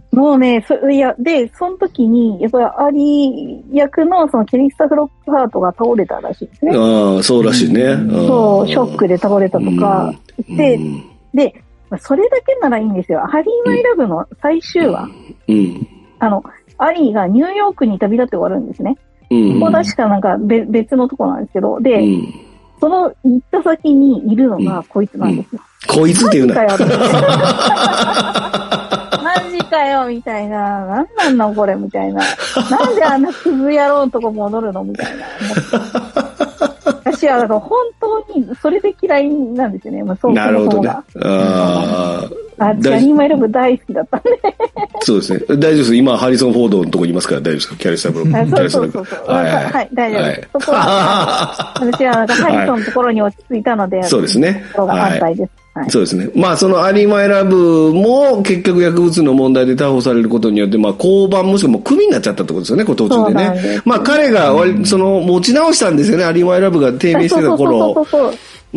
もうね、そ、いや、で、その時に、やっぱりアリー役のそのケニスタ・フロックハートが倒れたらしいですね。 ああ、そうらしいね。 そう、ショックで倒れたとか。うん、で、で、それだけならいいんですよ。アリーマイラブの最終話。うん。あの、アリーがニューヨークに旅立って終わるんですね。うん。ここ確かなんか別別のとこなんですけど、で、うん、その行った先にいるのがこいつなんですよ。 うん、こいつっていうのマジかよ、マジかよ、みたいな。なんなんのこれ、みたいな。なんであんなクズ野郎のとこ戻るのみたいな。私は、本当に、それで嫌いなんですよね。まあ、そうなるほどね。ああ。あ、ジャニーマイラブ大好きだったんで。 そうですね。大丈夫です。今、ハリソン・フォードのとこにいますから大丈夫ですか？キャリスタブロック。 そうそうそうそう。はい、はいはい、大丈夫です。そこは、私は、ハリソンのところに落ち着いたので、 そうですね。 ところが反対です。 はい、そうですね。まあ、そのアリー・マイ・ラブも結局薬物の問題で逮捕されることによって、まあ、交番もしくはもうクビになっちゃったってことですよね、途中でね。まあ、彼が割、その、持ち直したんですよね、アリー・マイ・ラブが低迷してた頃。そうそうそうそう。うん。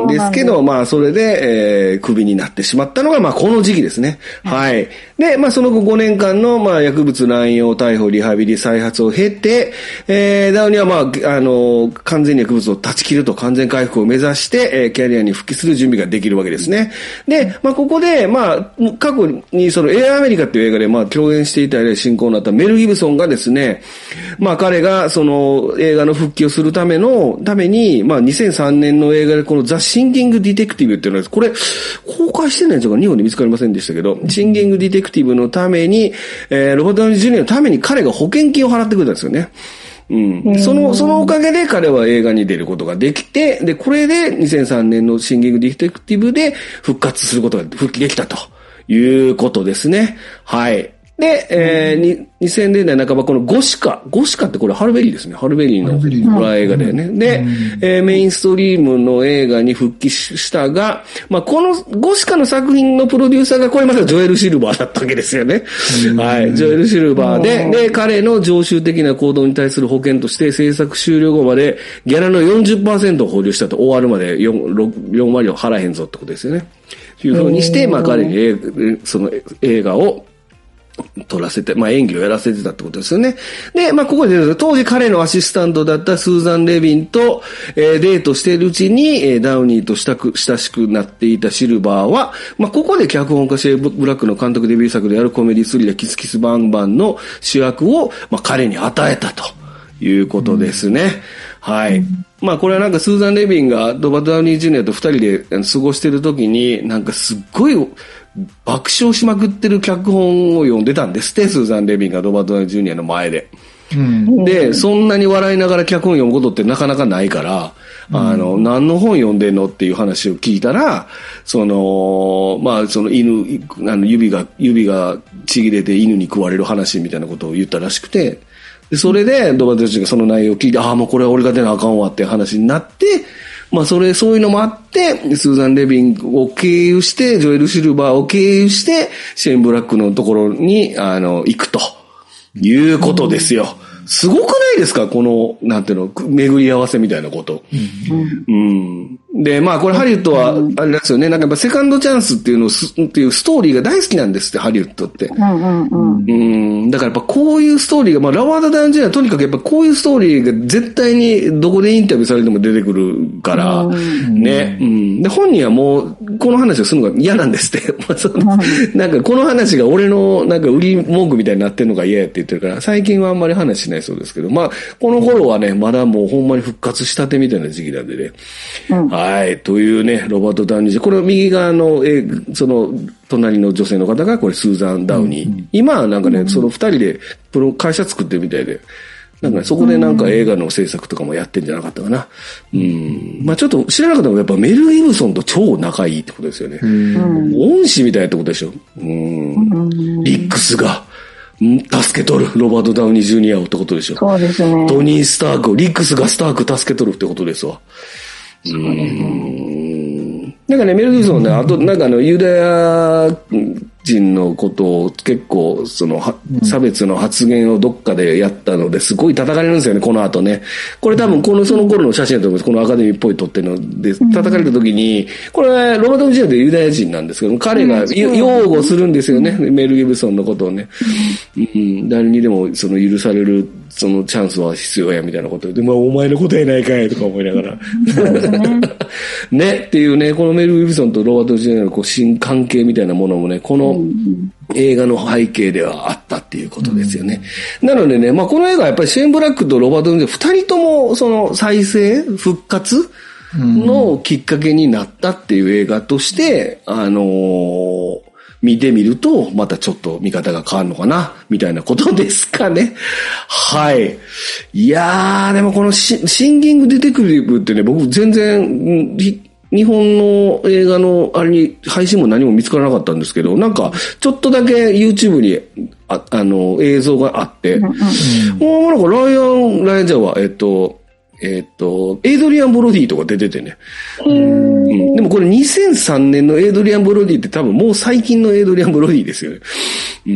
ですけど、まあ、それで、えー、クビになってしまったのが、まあ、この時期ですね。はい。で、まあ、その後ごねんかんの、まあ、薬物乱用、逮捕、リハビリ、再発を経て、えー、ダウニーは、まあ、あの、完全に薬物を断ち切ると完全回復を目指して、えー、キャリアに復帰する準備ができるわけですね。で、まあ、ここで、まあ、過去に、その、エアアメリカっていう映画で、まあ、共演していた親交になったメル・ギブソンがですね、まあ、彼が、その、映画の復帰をするための、ために、まあ、にせんさんねんの映画で、このザ・シンギング・ディテクティブっていうのは、これ、公開してないんですか？日本で見つかりませんでしたけど、シンギング・ディテクティブのために、えー、ロバート・ダウニー・ジュニアのために彼が保険金を払ってくれたんですよね。うん。その、そのおかげで彼は映画に出ることができて、で、これでにせんさんねんのシンギング・ディテクティブで復活することが、復帰できたということですね。はい。 で、えー、ににせんねんだいなかばこのゴシカ。ゴシカってこれハルベリーですね。ハルベリーのホラー映画だよね。で、えー、メインストリームの映画に復帰したが、まあ、このゴシカの作品のプロデューサーがこれまたジョエル・シルバーだったわけですよね。はい。ジョエル・シルバーで、で、彼の常習的な行動に対する保険として制作終了後までギャラの よんじゅっパーセント を保留したと、終わるまで 4, よん割を払えへんぞってことですよね。というふうにして、まあ、彼にその映画を撮らせて、まあ演技をやらせてたってことですよね。で、まあここで当時彼のアシスタントだったスーザン・レビンと、えー、デートしているうちに、えー、ダウニーと親く親しくなっていたシルバーは、まあここで脚本家シェイ・ブラックの監督デビュー作であるコメディスリラーキスキスバンバンの主役を、まあ彼に与えたということですね。うん、はい。うん、まあこれはなんかスーザン・レビンがロバート・ダウニー・ジュニアと二人で過ごしている時に、なんかすっごい爆笑しまくってる脚本を読んでたんですって、スーザン・レビンがロバート・ダウニー・ジュニアの前で。うん、で、そんなに笑いながら脚本読むことってなかなかないから、うん、あの、何の本読んでんのっていう話を聞いたら、その、まあ、その犬、あの、指が、指がちぎれて犬に食われる話みたいなことを言ったらしくて、でそれで、ロバート・ダウニー・ジュニアがその内容を聞いて、ああ、もうこれは俺が出なあかんわって話になって、まあそれ、そういうのもあって、スーザン・レビンを経由して、ジョエル・シルバーを経由して、シェーン・ブラックのところに、あの、行くということですよ。すごくないですかこの、なんていうの、巡り合わせみたいなこと。うん。うん、で、まあこれハリウッドは、あれですよね、なんかやっぱセカンドチャンスっていうのっていうストーリーが大好きなんですって、ハリウッドって。うんうんうん。うん。だからやっぱこういうストーリーが、まあラワーダ・ダウンジュニアはとにかくやっぱこういうストーリーが絶対にどこでインタビューされても出てくるから、うん、ね。うん。で、本人はもう、この話をするのが嫌なんですって。まあ、そのなんかこの話が俺のなんか売り文句みたいになってるのが嫌やって言ってるから、最近はあんまり話しないそうですけど、まあ、この頃はね、まだもうほんまに復活したてみたいな時期なんでね。うん、はい。というね、ロバート・ダウニー。これ右側の、えー、その、隣の女性の方が、これスーザン・ダウニー。うん、今はなんかね、その二人で、プロ、会社作ってるみたいで、なんかね、そこでなんか映画の制作とかもやってんじゃなかったかな。うん。まあちょっと知らなかったのが、やっぱメル・ギブソンと超仲いいってことですよね。うん、恩師みたいなってことでしょ。うん。リックスが。助け取る。ロバート・ダウニー・ジュニアをってことでしょ。 そうですね。 トニー・スタークを、リックスがスターク助け取るってことですわ。うーん。なんかね、メル・ギブソンね、あと、なんかあの、ユダヤ人のことを結構、その、差別の発言をどっかでやったので、すごい叩かれるんですよね、この後ね。これ多分、この、その頃の写真だと思います。このアカデミーっぽい撮ってるので、叩かれた時に、これは、ロバート・ジュニアでユダヤ人なんですけども、彼が擁護するんですよね、メル・ギブソンのことをね。うん、誰にでも、その、許される、そのチャンスは必要や、みたいなことで、まあ、お前のことやないかい、とか思いながら。ね. ね、っていうね、このメル・ギブソンとロバート・ジュニアのこう新関係みたいなものもね、この映画の背景ではあったっていうことですよね。うん、なのでね、まあ、この映画はやっぱりシェーン・ブラックとロバート・ジュニア、二人とも、その、再生、復活のきっかけになったっていう映画として、あのー、見てみると、またちょっと見方が変わるのかな、みたいなことですかね。はい。いやー、でもこのシ、シンギングデテクティブってね、僕全然、日本の映画のあれに配信も何も見つからなかったんですけど、なんか、ちょっとだけ YouTube に、あ、あの、映像があって、うんうん、もうなんかライアン、ライアンじゃは、えっと、えっと、エイドリアン・ブロディとか出ててね。うん、でもこれにせんさんねんのエイドリアン・ブロディって多分もう最近のエイドリアン・ブロディですよね。うん、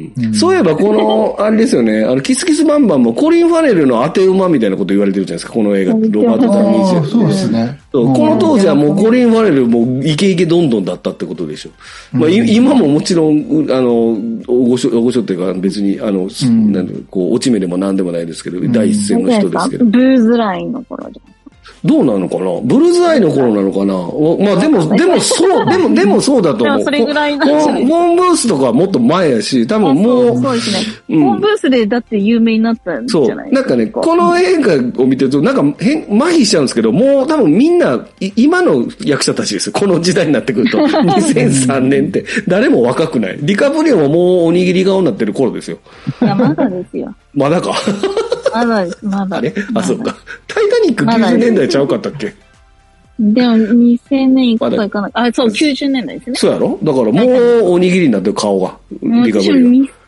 うん、そういえばこの、あれですよね、あの、キスキスバンバンもコリン・ファレルの当て馬みたいなこと言われてるじゃないですか、この映画、ロバート・ダウニー・ジュニア。 そうですね。 この当時はもうコリン・ファレルもイケイケどんどんだったってことでしょ。うん、まあ今ももちろん、あの、大御所、大御所っていうか別に、あの、うん、なんこう、落ち目でも何でもないですけど、うん、第一線の人ですけど。 ブーズラインの頃じゃん。 どうなのかなブルーズアイの頃なのかなまあでも、でもそう、でも、でもそうだと思う。 それぐらいなんじゃないですか。 モンブースとかはもっと前やし、多分もう。 そうですね。うん、モンブースでだって有名になったんじゃないですか。そう。 なんかね、この映画を見てると、なんか変、麻痺しちゃうんですけど、もう多分みんな、今の役者たちですよ。この時代になってくると。にせんさんねんって。誰も若くない。ディカプリオももうおにぎり顔になってる頃ですよ。 いや、まだですよ。 まだか。 まだです、まだ。 あれあ、そうか。タイタニックきゅうじゅうねんだいちゃうかったっけでも、にせんねんいくかいかない。あ、そう、きゅうじゅうねんだいですね。 そうやろだからもう、おにぎりになってる顔が。 ディカプリオ。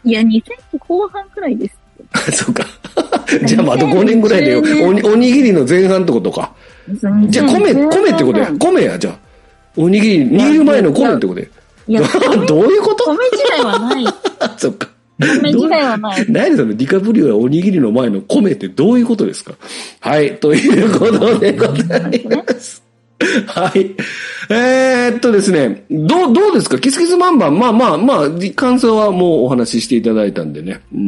いや、にせんねんこう半くらいです。 そうか。じゃあ、まあ、あとごねんぐらいでおに、おにぎりの前半ってことか。じゃあ、米、米ってことや。米や、じゃあ。おにぎり、握る前の米ってことや。 いや、 どういうこと米時代はない。 そっか。 米時代はない。 何そのディカプリオやおにぎりの前の米ってどういうことですか？はい、ということでございます。はい。えー、っとですね、どう、どうですか？キスキスバンバン。まあまあまあ、感想はもうお話ししていただいたんでね。うん。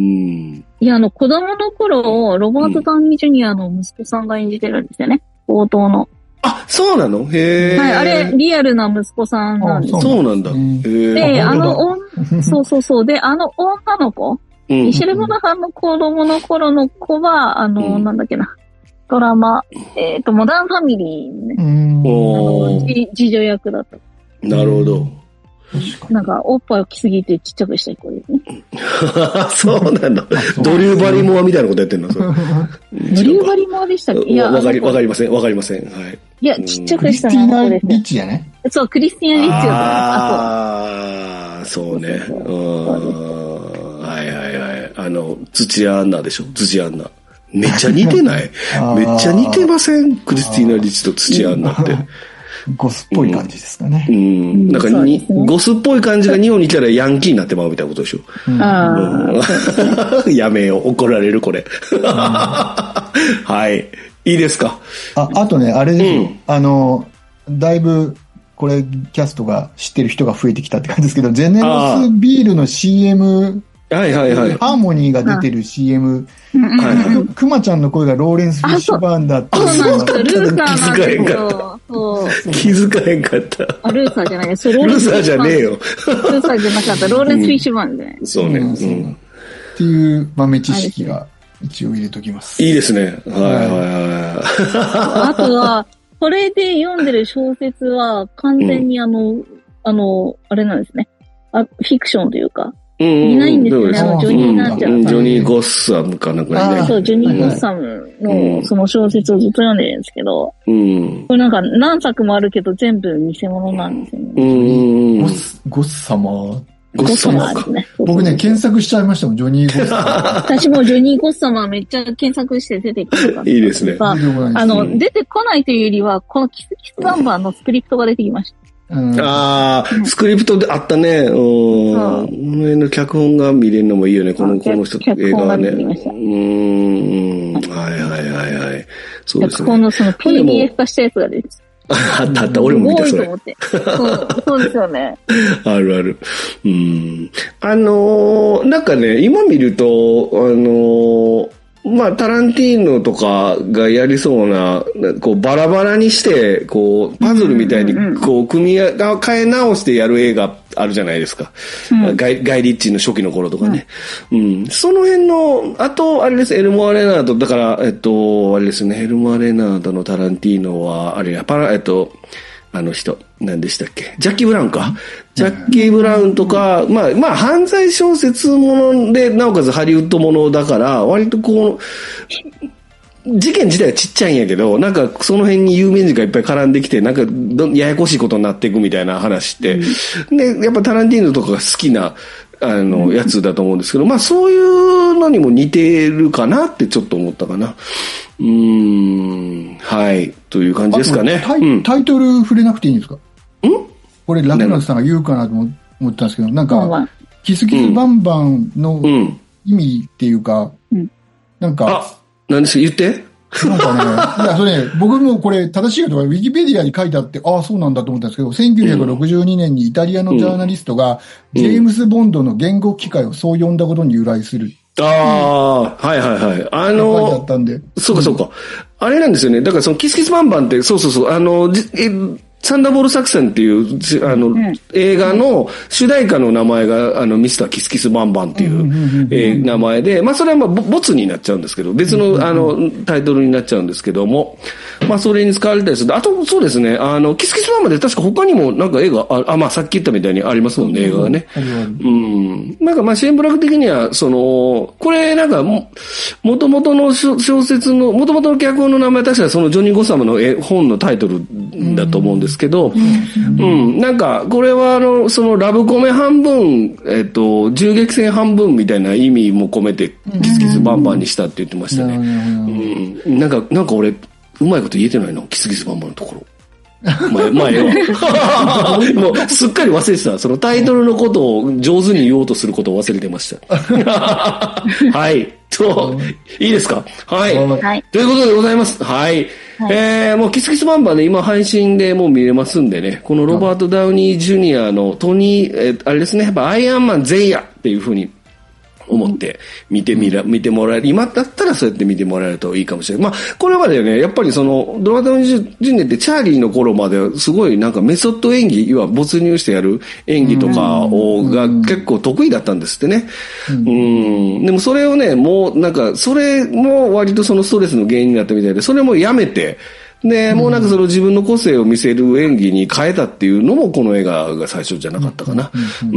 いや、あの、子供の頃、ロバート・ダウニー・ジュニアの息子さんが演じてるんですよね。冒頭の。 あ、そうなの？へー。 はい、あれ、リアルな息子さんなんですよ。 そうなんだ。へー。 で、あの、おん、そうそうそう。で、あの女の子、うん、ミシェル・モナハンの子供の頃の子は、あの、うん、なんだっけな。ドラマ、えっ、ー、と、モダンファミリーね。うん。あの、次女役だった。 なるほど。 なんか、おっぱい大きすぎてちっちゃくしたい子ですね。 そうなんだ。ドリューバリモアみたいなことやってんの？ドリューバリモアでしたっけ？いや、 わかり、わかりません。わかりません。はい。 いや、ちっちゃくしたのは子ですね。クリスティーナ・リッチやね。 そう、クリスティーナ・リッチだああ、そうね。うん。はいはいはい。あの、土屋アンナでしょ？土屋アンナ。めっちゃ似てない？めっちゃ似てません？クリスティーナ・リッチと土屋アンナって。 ゴスっぽい感じですかね。 うん。うん、なんかに、ね、ゴスっぽい感じが日本に来たらヤンキーになってまうみたいなことでしょ。うん、ああ。やめよう。怒られる、これ。はい。いいですか。 あ、あとね、あれですよ。うん、あの、だいぶ、これ、キャストが知ってる人が増えてきたって感じですけど、ゼネロスビールの シーエム、 はいはいはい。 ハーモニーが出てる シーエム。はいはい。くまちゃんの声がローレンス・フィッシュバーンだって。 そうなんですよ。ルーサーなんですよ。 気づかへんかった。 あ、ルーサーじゃない。 そう、ルーサーじゃねえよ。ルーサーじゃなかった。ローレンス・フィッシュバーンじゃない。 そうね。うん。 っていう豆知識が一応入れときます。 いいですね。はいはいはい。 あとは、これで読んでる小説は完全にあの、あの、あれなんですね。あ、フィクションというか。 うんうん、 いないんですよね、あの、ジョニー・ナンチャラさん。 ジョニー・ゴッサムかなんかね。 そう、ジョニー・ゴッサムのその小説をずっと読んでるんですけど、うん、これなんか何作もあるけど全部偽物なんですよね。うん、 ゴッ、ゴッサマー。 ゴッサマーですね。僕ね、検索しちゃいましたもん、ジョニー・ゴッサマー。 私もジョニー・ゴッサマーめっちゃ検索して出てきたから。 いいですね。 あの、出てこないというよりは、このキスキスバンバンのスクリプトが出てきました。 うん、ああ、スクリプトであったね。うん。この辺の脚本が見れるのもいいよね。この、この人、映画はね。うん。はいはいはいはい。そうですね。 脚本のその ピーディーエフ 化したやつが出てあったあった。俺も見たそれ。 すごいと思って。そう、そうですよね。 あるある。うん。あのー、なんかね、今見ると、あのー、まあ、タランティーノとかがやりそうな、こう、バラバラにして、こう、パズルみたいに、こう、組み合わ、変え直してやる映画あるじゃないですか。うん、ガイ、ガイリッチの初期の頃とかね。うん。うん、その辺の、あと、あれです、エルモア・レナード、だから、えっと、あれですね、エルモア・レナードのタランティーノは、あれや、パラ、えっと、あの人、何でしたっけ？ジャッキー・ブラウンか。ジャッキー・ブラウンとか、まあ、まあ、犯罪小説もので、なおかつハリウッドものだから、割とこう、事件自体はちっちゃいんやけど、なんかその辺に有名人がいっぱい絡んできて、なんかややこしいことになっていくみたいな話って。うん、で、やっぱタランティーノとかが好きな、あの、やつだと思うんですけど、まあそういうのにも似てるかなってちょっと思ったかな。うーん、はい。という感じですかね。 タイ、うん、タイトル触れなくていいんですか？んこれ、ラクナスさんが言うかなと思ったんですけど、なんか、キスキスバンバンの意味っていうか、うん、なんか、 あ、何ですか言って。 なんかね、いや、それね、僕もこれ正しいかとか、ウィキペディアに書いてあって、ああ、そうなんだと思ったんですけど、せんきゅうひゃくろくじゅうにねんにイタリアのジャーナリストが、ジェームス・ボンドの言語機械をそう呼んだことに由来する。 ああ、はいはいはい。あの、 だったんで。 そうかそうか。あれなんですよね。だからそのキスキスバンバンって、そうそうそう、あの、えサンダーボール作戦っていう、あの、うん、映画の主題歌の名前が、あの、ミスターキスキスバンバンっていう、えー、名前で、まあ、それはまあ、ボツになっちゃうんですけど、別の、あの、タイトルになっちゃうんですけども、まあ、それに使われたりする。あと、そうですね、あの、キスキスバンバンで確か他にもなんか映画、あ、あまあ、さっき言ったみたいにありますもんね、映画がね。うん。なんかまあ、シェーンブラック的には、その、これなんかも、もともとの小説の、もともとの脚本の名前は確かそのジョニー・ゴサムの絵本のタイトルだと思うんですけど、うん、うん、なんか、これはあの、そのラブコメ半分、えっと、銃撃戦半分みたいな意味も込めて、キスキスバンバンにしたって言ってましたね。うん、なんか、なんか俺、うまいこと言えてないの、キスキスバンバンのところ。前、前は。もう、すっかり忘れてた。そのタイトルのことを上手に言おうとすることを忘れてました。はい。と、いいですか？はい。はい。ということでございます。はい。はい、えー、もうキスキスバンバンね、今配信でもう見れますんでね、このロバート・ダウニー・ジュニアのトニー、えー、あれですね、やっぱアイアンマン前夜っていう風に思って見てみら、見てもらえる。今だったらそうやって見てもらえるといいかもしれない。まあ、これまでね、やっぱりその、ドラゴンジュニアってチャーリーの頃まですごいなんかメソッド演技、要は没入してやる演技とかを、が結構得意だったんですってね。うん。うんでもそれをね、もうなんか、それも割とそのストレスの原因になったみたいで、それもやめて、で、もうなんかその自分の個性を見せる演技に変えたっていうのもこの映画が最初じゃなかったかな。うん。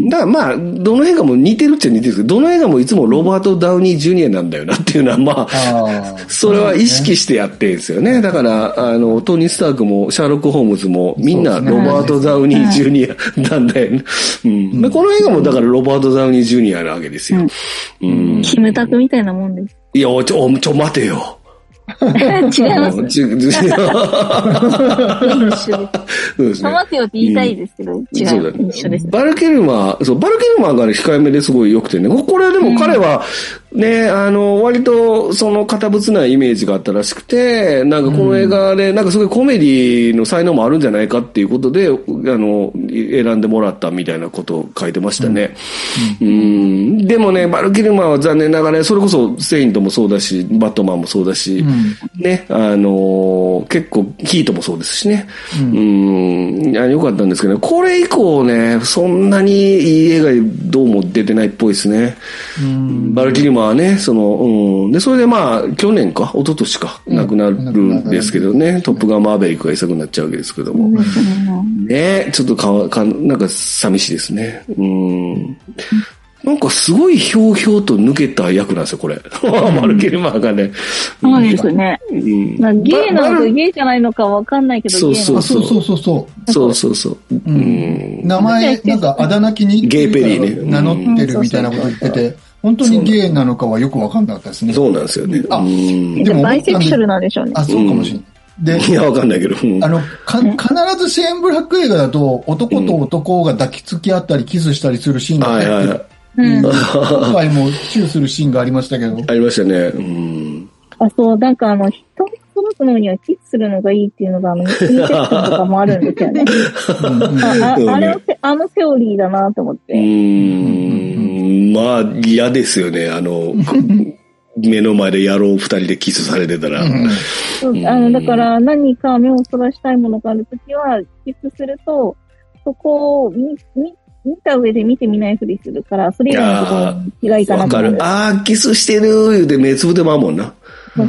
だからまあ、どの映画も似てるっちゃ似てるんですけど、どの映画もいつもロバート・ダウニー・ジュニアなんだよなっていうのはまあ、それは意識してやってるんですよね。だから、あの、トニー・スタークもシャーロック・ホームズもみんなロバート・ダウニー・ジュニアなんだよね。うん。で、この映画もだからロバート・ダウニー・ジュニアなわけですよ。 うん。キムタクみたいなもんです。 いや、ちょ、ちょ、待てよ。 違います。違う。一緒です。待てよって言いたいですけど、違う。一緒です。 バルケルマー、そう、バルケルマーがね、控えめですごい良くてね。これでも彼は、ね、あの、割と、その、堅物なイメージがあったらしくて、なんかこの映画で、なんかすごいコメディの才能もあるんじゃないかっていうことで、あの、選んでもらったみたいなことを書いてましたね。うん。うんでもね、バルケルマーは残念ながら、それこそ、セイントもそうだし、バットマンもそうだし、うん、ね、あの、結構、ヒートもそうですしね。うん。うん、よかったんですけどね、これ以降ね、そんなにいい映画どうも出てないっぽいですね。うん、バルケルマーはね、その、うん。で、それでまあ、去年か、一昨年か、亡くなるんですけどね、うん、トップガンマーベリックがいさくなっちゃうわけですけども。うん、ね、ちょっとかわ、か、なんか寂しいですね。うん。なんかすごいひょうひょうと抜けた役なんですよ、これ。マルケルマーがね。 そうですね。うん、まあ、ゲイなのかゲイじゃないのかわかんないけど、 そうそうそう。 そうそうそう。 そうそうそう。うん、 名前、なんかあだ名気にゲイペリーね。 名乗ってるみたいなこと言ってて。本当にゲイなのかはよくわかんなかったですね。 そうなんですよね。 あ、でもバイセクシャルなんでしょうね。 あ、そうかもしれない。 で、いや、わかんないけど。 あの、か、必ずシェーンブラック映画だと、男と男が抱きつき合ったりキスしたりするシーンが入ってる。はいはいはい。今回もチューするシーンがありましたけど。 ありましたね。うん。 あ、そう、なんかあの、人を育つのにはキスするのがいいっていうのが、あの、ミセクションとかもあるんですよね。あ, あ, あれを、あのセオリーだなと思って。 うーん、まあ、嫌ですよね。あの、目の前で野郎二人でキスされてたら。 そう、あの、だから何か目をそらしたいものがあるときは、キスすると、そこを見、見、見た上で見てみないふりするから、それ以外のところに違いかなと思う。 わかる。ああ、キスしてる言うて目つぶってまうもんな。うん。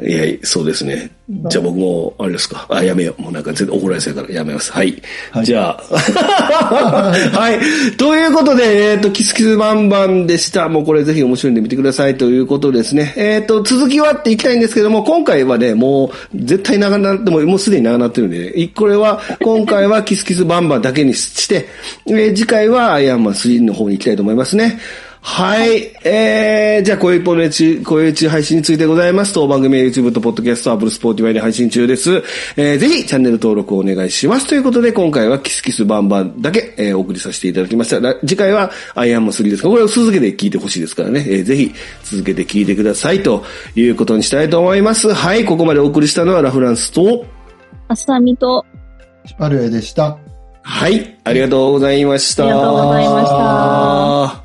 いや、そうですね。じゃあ僕も、あれですか。あ、やめよう。もうなんか絶対怒られそうやからやめます。はい。はい、じゃあ。はい。ということで、えっ、ー、と、キスキスバンバンでした。もうこれぜひ面白いんで見てくださいということですね。えっ、ー、と、続きはっていきたいんですけども、今回はね、もう絶対長なっても、もうすでに長なってるんで、ね、これは、今回はキスキスバンバンだけにして、えー、次回はアイアンマンスリーの方に行きたいと思いますね。はい。えー、じゃあ、こういうポネチ、こういうチ配信についてございます。当番組は YouTube と Podcast、Apple Spotify で配信中です。えー、ぜひチャンネル登録をお願いします。ということで、今回はキスキスバンバンだけ、えー、お送りさせていただきました。次回はアイアンマンスリーですが、これを続けて聞いてほしいですからね。えー、ぜひ続けて聞いてくださいということにしたいと思います。はい。ここまでお送りしたのはラフランスと、 あさみと、 シパルエでした。 はい。ありがとうございました。 ありがとうございました。